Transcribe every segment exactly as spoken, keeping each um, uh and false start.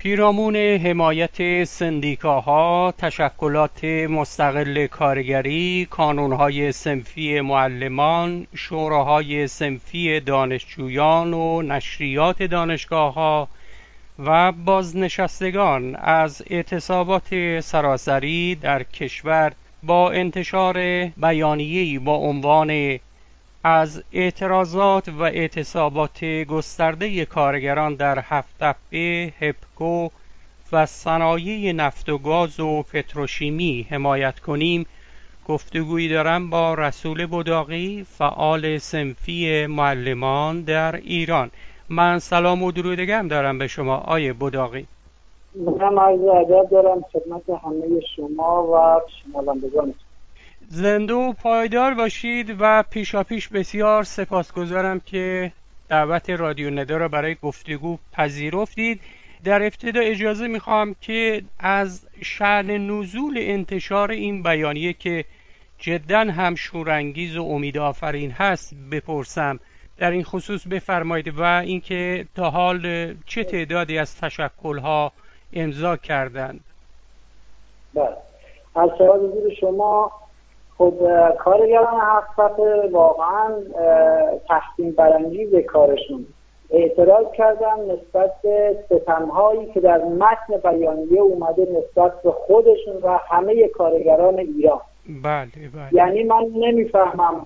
پیرامون حمایت سندیکاها، تشکلات مستقل کارگری، کانونهای صنفی معلمان، شوراهای صنفی دانشجویان و نشریات دانشگاه‌ها و بازنشستگان از اعتصابات سراسری در کشور با انتشار بیانیه‌ای با عنوان از اعتراضات و اعتصابات گسترده کارگران در هفت دفعه هپکو و صنایع نفت و گاز و پتروشیمی حمایت کنیم، گفتگویی دارم با رسول بداقی، فعال صنفی معلمان در ایران. من سلام و درودگم دارم به شما آیه بداقی. من عرض ادب دارم خدمت همه شما و شنوندگان. زنده و پایدار باشید و پیشاپیش بسیار سپاسگزارم که دعوت رادیو ندا را برای گفتگو پذیرفتید. در ابتدا اجازه میخوام که از شأن نزول انتشار این بیانیه که جداً هم شورانگیز و امیدآفرین هست بپرسم. در این خصوص بفرمایید و اینکه تا حال چه تعدادی از تشکل‌ها امضا کردند. بله، از سوال حضور شما. خب کارگران هفت واقعا تحسین برانگیز کارشون اعتراض کردن نسبت به ستم‌هایی که در متن بیانیه اومده نسبت به خودشون و همه کارگران ایران. بله بله. یعنی من نمیفهمم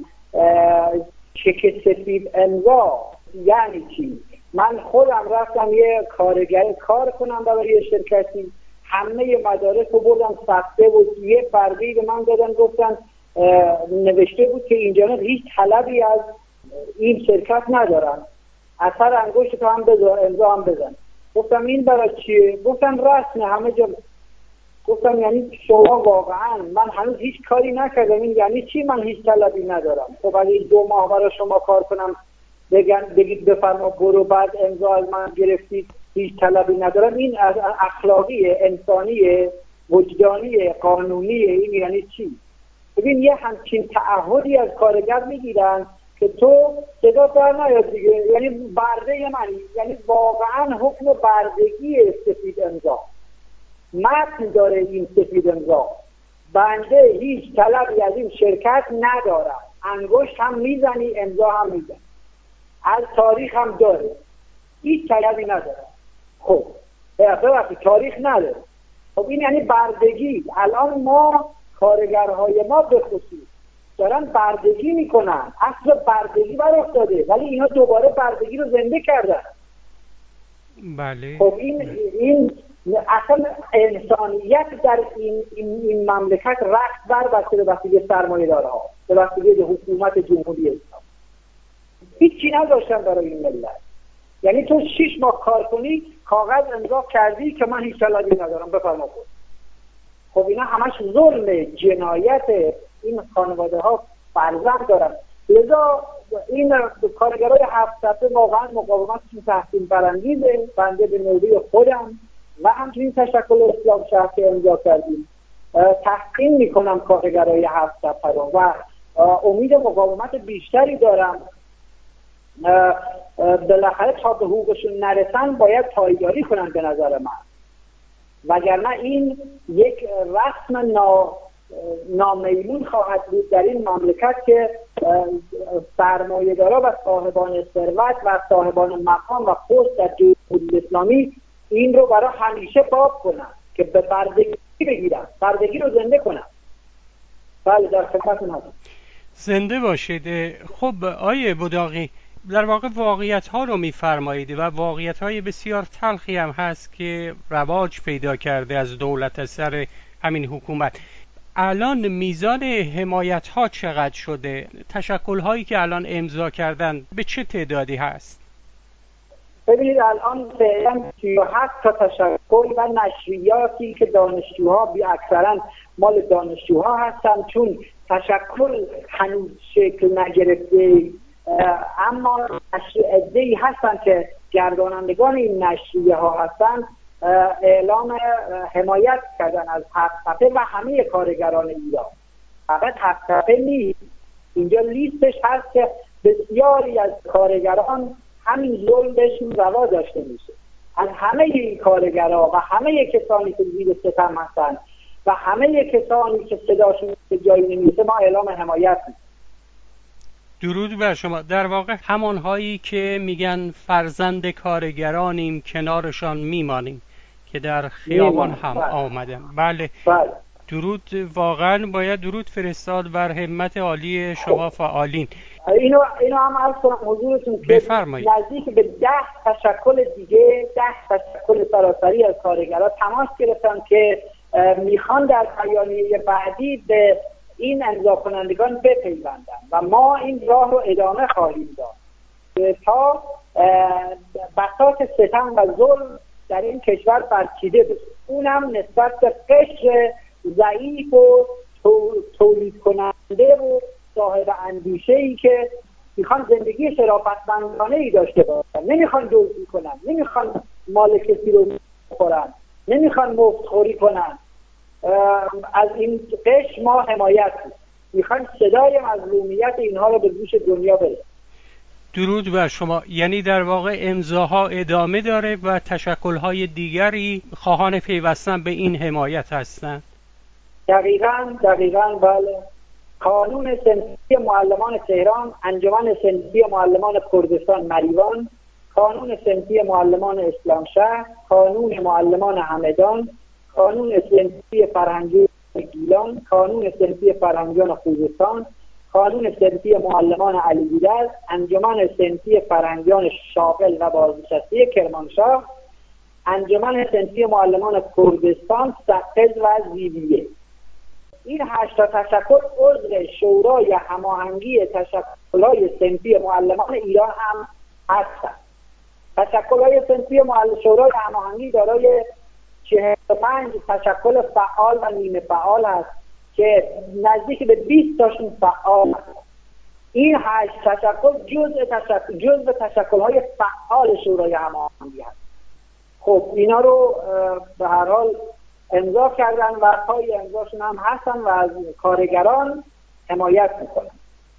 چک سفید امضا یعنی چی؟ من خودم رفتم یه کارگر کار کنم برای یه شرکتی، همه مدارک رو بردم سخته بود، یه برگه‌ای به من دادن گفتن نوشته بود که اینجا هیچ طلبی از این شرکت ندارن، اثر انگشت تو هم بذار، امضا هم بزن. گفتم این برای چیه؟ گفتن رسمه همه جا. گفتم یعنی شما واقعا من هنوز هیچ کاری نکردم، این یعنی چی من هیچ طلبی ندارم؟ خب اگه دو ماه برای شما کار کنم بگن بگید بفرما برو بعد امضا از من گرفتید هیچ طلبی ندارم، این اخلاقی، انسانی، وجدانی، قانونی، این یعنی چی؟ ببین یه همچین تعهدی از کارگر میگیرن که تو صدا در نیاد دیگه، یعنی برده منی، یعنی واقعا حکم بردگی سفید امضا متن داره. این سفید امضا بنده هیچ طلبی از این شرکت ندارم، انگشت هم میزنی امضا هم میزنی، از تاریخ هم داره، هیچ طلبی نداره. خب ببخشید تاریخ نداره. خب این یعنی بردگی. الان ما کارگرهای ما به خصوص دارن بردگی میکنن، اصل بردگی بر افتاده ولی اینا دوباره بردگی رو زنده کردن. بله. خب این این اصلا انسانیت در این این, این مملکت رفت بر بسته به وسیله سرمایه‌دارها، به وسیله حکومت جمهوری اسلامی. هیچی نداشتن برای این ملت. یعنی تو شش ماه کار کنی کاغذ امضا کردی که من هیچ طلبی ندارم بفرما کن. خب اینا همش ظلم، جنایت. این خانواده ها فرزند دارن. لذا این کارگرای هفت صفحه واقعا مقاومتشون تحسین برانگیزه. بنده به نوبه خودم و همچنین تشکل اسلام شهر که امضا کردیم تحسین میکنم کارگرای هفت صفحه رو و امید مقاومت بیشتری دارم. بالاخره تا به حقوقشون نرسن باید پایداری کنن به نظر من، وگرنه این یک رسم نا نامیمون خواهد بود در این مملکت که سرمایه‌دارا و صاحبان ثروت و صاحبان مقام و پست در جمهوری اسلامی این رو برای همیشه باب کنن که به بردگی بگیرن، بردگی رو زنده کنن. بله در خدمتتون هستم. زنده باشید. خب آیه بداقی، در واقع واقعیت ها رو میفرمایید و واقعیت های بسیار تلخی هم هست که رواج پیدا کرده از دولت سر همین حکومت. الان میزان حمایت ها چقدر شده؟ تشکل هایی که الان امضا کردن به چه تعدادی هست؟ ببینید الان فعلا سی و هفت تا تشکل و نشریاتی که دانشجوها بی اکثرا مال دانشجوها هستن، چون تشکل هنوز شکل نگرفته، اما عده‌ای هستن که گردانندگان این نشریه ها هستن اعلام حمایت کردن از هفت صفحه و همه کارگران ایران. فقط هفت صفحه نیست، اینجا لیستش هست که بسیاری از کارگران همین ظلم بهشون روا داشته میشه. از همه این کارگرها و همه کسانی که زیر ستم هستند و همه کسانی که صداشون به جایی نمیرسه ما اعلام حمایت میکنیم. درود بر شما. در واقع همانهایی که میگن فرزند کارگرانیم کنارشان میمانیم که در خیابان هم بله. آمدن. بله. بله. درود، واقعا باید درود فرستاد بر همت عالی شما فعالین. اینو اینو هم عرض کنم حضورتون که بفرمایید. نزدیک به ده تشکل دیگه، ده تشکل سراسری از کارگران تماس گرفتن که میخوان در بیانیه بعدی به این امضا کنندگان بپیوندن و ما این راه رو ادامه خواهیم داد تا بساط ستم و ظلم در این کشور برچیده بشه، اونم نسبت به قشر ضعیف و تولید کننده و صاحب اندیشه‌ای که میخوان زندگی شرافتمندانه ای داشته باشن، نمیخوان دزدی کنن، نمیخوان مال کسی رو بخورن، نمیخوان مفتخوری کنن. از این قشر ما حمایت میخوان صدای مظلومیت اینها رو به گوش دنیا برسه. درود بر شما. یعنی در واقع امضاها ادامه داره و تشکل‌های دیگری خواهان پیوستن به این حمایت هستند. دقیقاً دقیقاً بله. کانون صنفی معلمان تهران، انجمن صنفی معلمان کردستان مریوان، کانون صنفی معلمان اسلامشهر، کانون معلمان همدان، کانون صنفی فرهنگی گیلان، کانون صنفی فرهنگیان خوزستان، کانون صنفی معلمان علیبیدر، انجمن صنفی فرهنگیان شاغل و بازنشسته کرمانشاه، انجمن صنفی معلمان کردستان سقز و زیبیه. این هشت تا تشکل عضو شورای هماهنگی تشکل‌های صنفی معلمان ایران هم هستند. تشکل‌های صنفی معلمان شورای هماهنگی دارای چهل و پنج تشکل فعال و نیمه فعال است که نزدیک به بیست تاشون فعال است. این هشت تشکل جزء تشکل جزء تشکل‌های فعال شورای هماهنگی هست. خب اینا رو به هر حال امضا کردن و پای امضاشون هم هستن و از کارگران حمایت میکنن.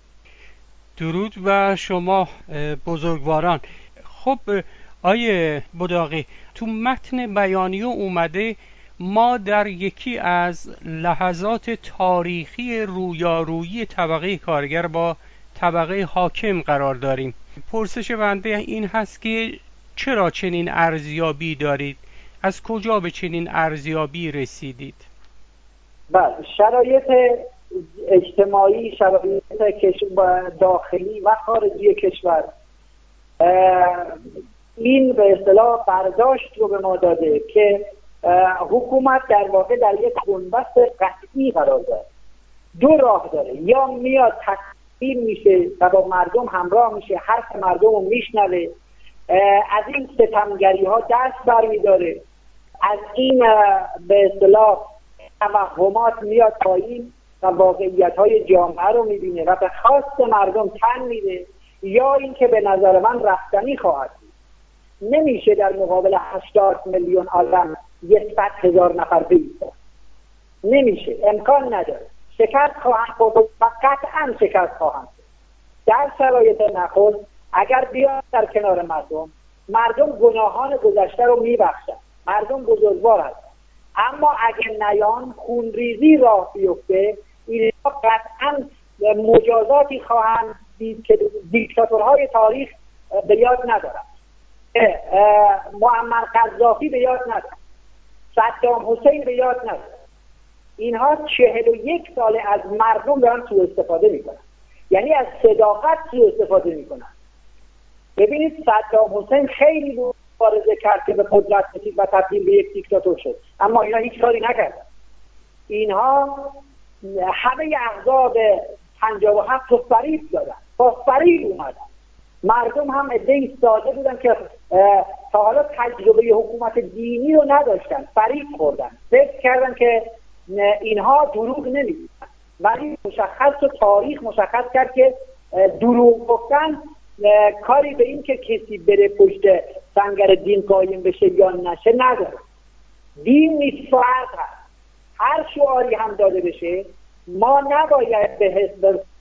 درود و شما بزرگواران. خب آیه بداغی، تو متن بیانیه اومده ما در یکی از لحظات تاریخی رویارویی طبقه کارگر با طبقه حاکم قرار داریم. پرسش بنده این هست که چرا چنین ارزیابی دارید؟ از کجا به چنین ارزیابی رسیدید؟ بله، شرایط اجتماعی، شرایط داخلی و خارجی کشور این به اصطلاح برداشت رو به ما داده که حکومت در واقع در یک بنبست قطعی قرار داره. دو راه داره، یا میاد تسلیم میشه و با مردم همراه میشه، حرف مردم رو میشنوه، از این ستمگری ها دست برمیداره، از این به اصطلاح توهمات میاد پایین و واقعیت های جامعه رو میبینه و به خواست مردم تن میده، یا اینکه به نظر من رفتنی خواهد بود. نمیشه در مقابل هشتاد میلیون آدم یک صد هزار نفر بایستاد، نمیشه، امکان نداره. شکست خواهند خورد و قطعا شکست خواهند خورد. در شرایط نخست اگر بیاد در کنار مردم، مردم گناهان گذشته رو میبخشن، مردم بزرگوار هستن. اما اگر نیان، خونریزی راه بیفته، اینها قطعا مجازاتی خواهند دید که دیکتاتورهای تاریخ به یاد ندارن. معمر قذافی به یاد ندارن، صدام حسین به یاد ندارن. اینها چهل و یک ساله از مردم دارن سوء استفاده میکنن، یعنی از صداقت سوء استفاده میکنن. ببینید صدام حسین خیلی مبارزه کرد که به قدرت رسید و تبدیل به یک دیکتاتور شد، اما اینا هیچ کاری نکردن. اینها همه احزاب پنجاه و هفت رو فریب دادن، با فریب اومدن. مردم هم عده‌ای ساده بودن که تا حالا تجربه حکومت دینی رو نداشتن، فریب خوردن، فکر کردن که اینها دروغ نمیگن، ولی مشخص و تاریخ مشخص کرد که دروغ گفتن کاری به این که کسی بره پشت سنگر دین قایم بشه یا نشه نداره. دین نیست، فرض هست. هر شعاری هم داده بشه ما نباید به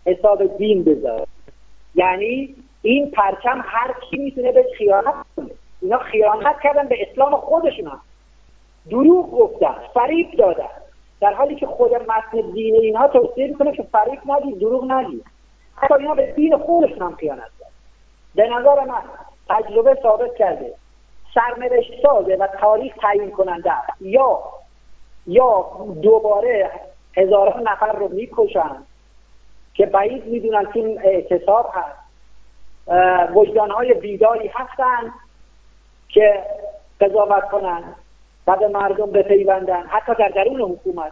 حساب دین بذاریم. یعنی این پرچم هر کی میتونه به خیانت کنه. اینا خیانت کردن به اسلام خودشون، هم دروغ گفتن، فریب دادن، در حالی که خود متن دین اینها توصیه میکنه که فریب ندید، دروغ ندید. حتی اینا به دین خودشون هم خیانت کردن. به نظر من تجربه ثابت کرده سرنوشت سازه و تاریخ تعیین کننده است. یا یا دوباره هزاران نفر رو میکشن که بعید میدونن که این اعتصاب هست، وجدانهای بیداری هستن که قضاوت کنن و به مردم بپیوندن حتی در درون حکومت،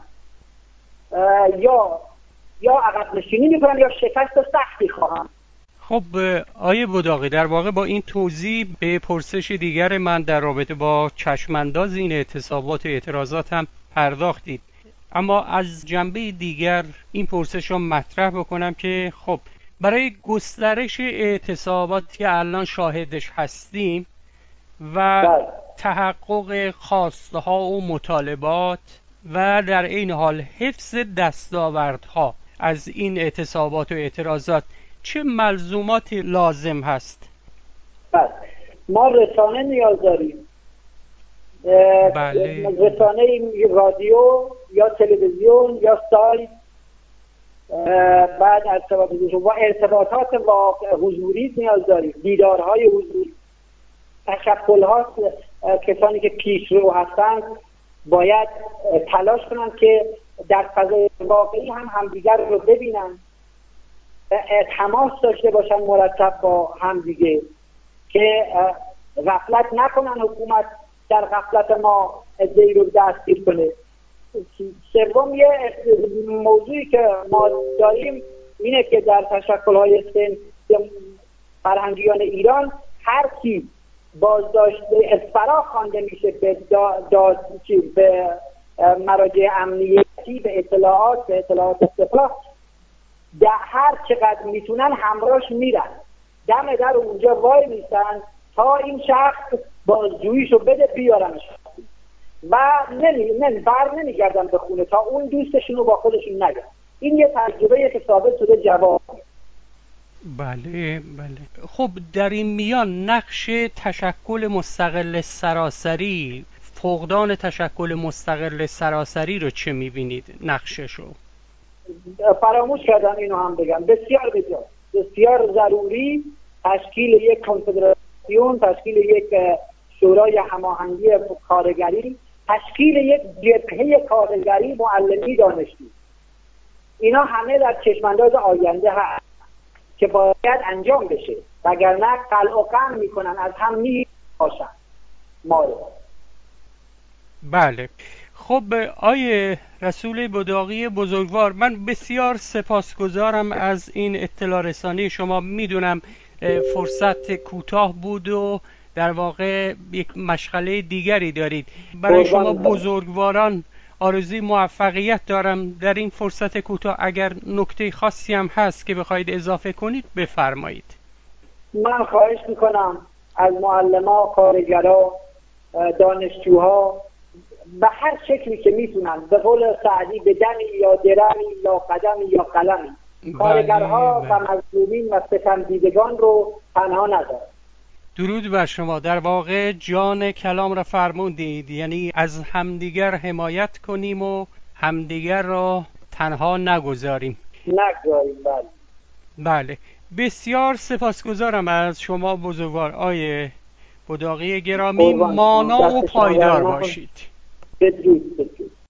یا یا عقب نشینی میکنن یا شکست سختی خواهن. خب آیه بداقی، در واقع با این توضیح به پرسش دیگر من در رابطه با چشمانداز این اعتصابات و اعتراضات هم پرداختید، اما از جنبه دیگر این پرسش رو مطرح بکنم که خب برای گسترش اعتصاباتی که الان شاهدش هستیم و تحقق خواسته ها و مطالبات و در این حال حفظ دستاوردها از این اعتصابات و اعتراضات چه ملزوماتی لازم هست؟ بله، ما رسانه نیاز داریم. بله. رسانه رادیو یا تلویزیون یا سایت، بعد ارتباط و ارتباطات با حضوری نیاز داریم، دیدارهای حضوری، تشکل‌ها. کسانی که پیشرو هستند باید تلاش کنند که در فضای واقعی هم همدیگر رو ببینن، تماس داشته باشن مرتب با همدیگه که غفلت نکنن، حکومت در غفلت ما ادعی رو دستگیر کنه. سوم یه موضوعی که ما داریم اینه که در تشکل‌های سن فرهنگیان ایران هر کی بازداشته اسفرا خوانده میشه به داد به مراجع امنیتی، به اطلاعات به اطلاعات استفاده، در هر چقدر میتونن همراهش میرن، دم در اونجا وای میستن تا این شخص بازجوییشو بده بیارنش و نمی نمی بر نمیگردن به خونه تا اون دوستشون رو با خودشون نگن. این یه تجربه که ثابت شده جواب. بله بله. خب در این میان نقش تشکل مستقل سراسری، فقدان تشکل مستقل سراسری رو چه میبینید نقششو؟ فراموش کردم اینو هم بگم، بسیار بسیار بسیار ضروری تشکیل یک کنفدراسیون، تشکیل یک شورای هماهنگی کارگری، تشکیل یک جبهه کارگری معلمی دانشجو. اینا همه در چشمانداز آینده هست که باید انجام بشه، وگرنه قلع و قم میکنن، از هم میپاشن ما رو. بله. خب آیه رسول بداقی بزرگوار، من بسیار سپاسگزارم از این اطلاع رسانی شما. میدونم فرصت کوتاه بود و در واقع یک مشغله دیگری دارید. برای شما بزرگواران آرزوی موفقیت دارم در این فرصت کوتاه. اگر نکته خاصی هم هست که بخواید اضافه کنید بفرمایید. من خواهش میکنم از معلما، کارگرا، دانشجوها به هر شکلی که میتونن، به قول سعدی به دمی یا درمی یا قدمی یا قلمی، کارگرها و مظلومین و ستمدیدگان رو تنها نذارن. درود بر شما. در واقع جان کلام را فرمودید، یعنی از همدیگر حمایت کنیم و همدیگر را تنها نگذاریم. نگذاریم. بله. بله. بسیار سپاسگزارم از شما بزرگوار آیه بداقی گرامی. مانا و پایدار باشید. بدرود. بدرود.